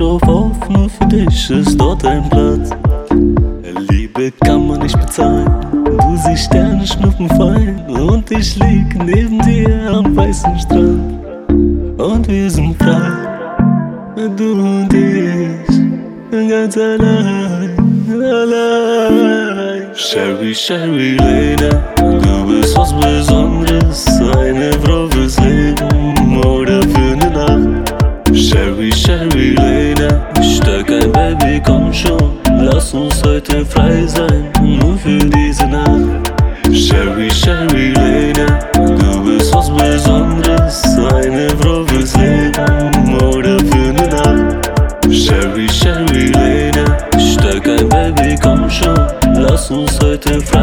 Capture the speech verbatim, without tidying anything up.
drauf auf, nur für dich ist dort ein Platz. Liebe kann man nicht bezahlen, du siehst Sterne schnuppen fein und ich lieg neben dir am weißen Strand. Und wir sind frei, du und ich, ganz allein, allein. Sherry, Sherry Lena, du bist was Besonderes, eine Frau fürs Leben oder für ne Nacht. Sherry, Sherry Lena, ich steig ein Baby, komm schon, lass uns heute frei sein, nur für diese Nacht. Sherry, Sherry Lena, du bist was Besonderes, eine Frau fürs Leben oder für ne Nacht. Sherry, Sherry Lena, ich steig ein Baby, komm schon, lass uns heute frei